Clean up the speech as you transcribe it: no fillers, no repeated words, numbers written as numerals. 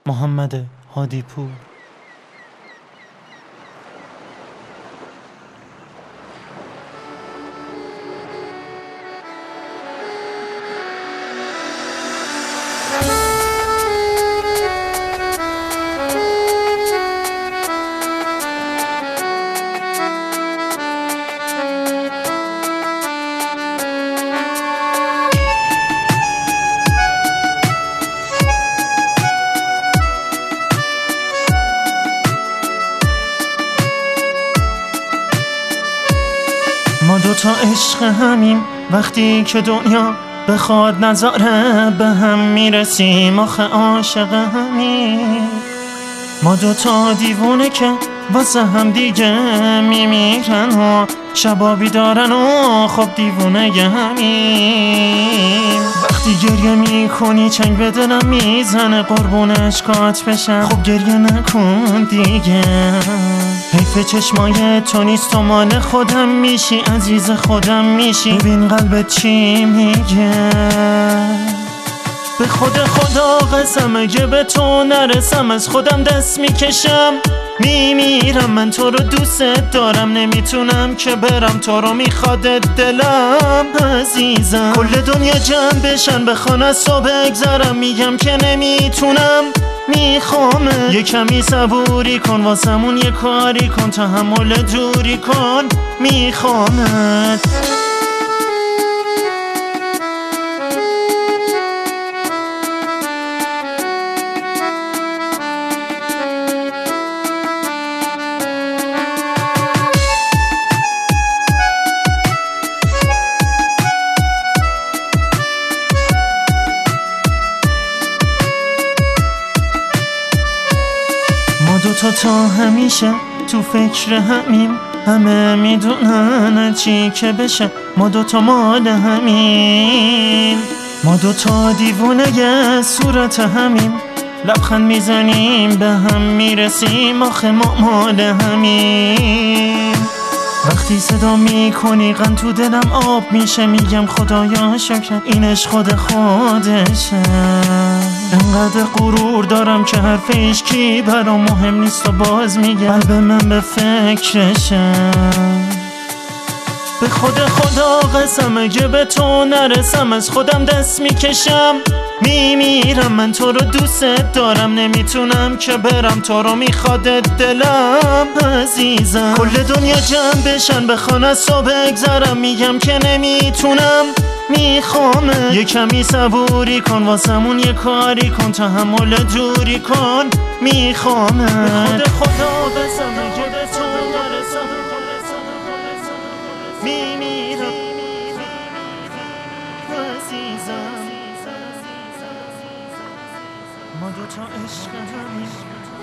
محمد هادی پور. ما دوتا عشق همیم، وقتی که دنیا بخواد نذاره به هم میرسیم، آخه عاشق همیم. ما دوتا دیوونه که واسه هم دیگه میمیرن و شبا بیدارن و خب دیوونه همیم. وقتی گریه میکنی چنگ به دلم میزنه، قربون اشکات بشم خب گریه نکن دیگه. حیف چشمای تو نیست، تو مال خودم میشی، عزیز خودم میشی، ببین قلبت چی میگه. به خدا قسم اگه به تو نرسم از خودم دست میکشم، میمیرم. من تو رو دوست دارم، نمیتونم که برم، تو رو میخواد دلم عزیزم. کل دنیا جمع بشن بخوان از صبح بگذرم، میگم که نمیتونم، میخوام یه کمی صبوری کن، واسمون یه کاری کن، تحمل دوری کن، میخوامت. ما دوتا تا همیشه تو فکر همیم، همه میدونن چی که بشه، ما دوتا مال همین. ما دوتا دیوونه صورت همیم، لبخند میزنیم به هم میرسیم، آخه ما مال همین. وقتی صدا میکنی غم تو دلم آب میشه، میگم خدایا شکر این عشق خود خودشه. انقدر غرور دارم که حرف عشقی برام مهم نیست و باز میگم قلب من به فکرشم. به خدا قسم اگه به تو نرسم از خودم دست میکشم، میمیرم. من تو رو دوست دارم، نمیتونم که برم، تو رو میخواد دلم عزیزم. کل دنیا جمع بشن بخوان از صبح بگذرم، میگم که نمیتونم، میخوام یه کمی صبوری کن، واسمون یه کاری کن، تحمل دوری کن، میخوام. به خدا قسم اگه به تو نرسم میمیرم عزیزم. ما دوتا عشق همیم.